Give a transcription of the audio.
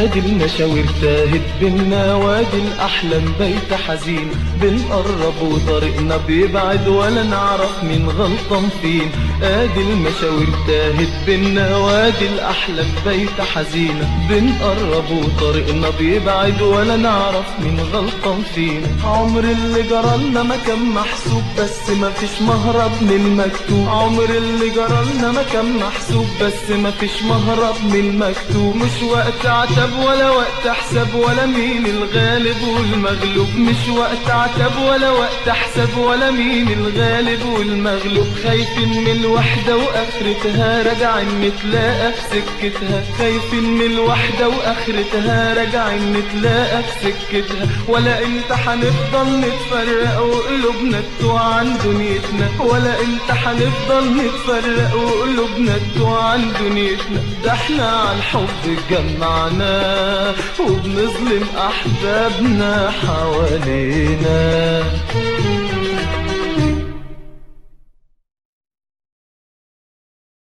ادي المشاوير تاهت بينا وادي الاحلام بيت حزين، بنقرب وطريقنا بيبعد ولا نعرف مين غلطان فين. ادي المشاوير تاهت بينا وادي الاحلام بيت حزين، بنقرب وطريقنا بيبعد ولا نعرف مين غلطان فين. عمر اللي جرالنا ما كان محسوب بس ما فيش مهرب من المكتوب، عمر اللي جرالنا ما كان محسوب بس ما فيش مهرب من المكتوب. مش وقت عتب ولا وقت حساب ولا مين الغالب والمغلوب، مش وقت عتب ولا وقت حساب ولا مين الغالب والمغلوب. خايفين من الوحدة واخرتها راجعين نتلاقى في سكتها، خايفين من الوحدة واخرتها راجعين نتلاقى في سكتها. ولا امتى هنفضل نتفرق وقلوبنا تتوه عن دنيتنا، ولا امتى هنفضل نتفرق وقلوبنا تتوه عن دنيتنا. ده احنا على الحب اتجمعنا وبنظلم احبابنا حوالينا.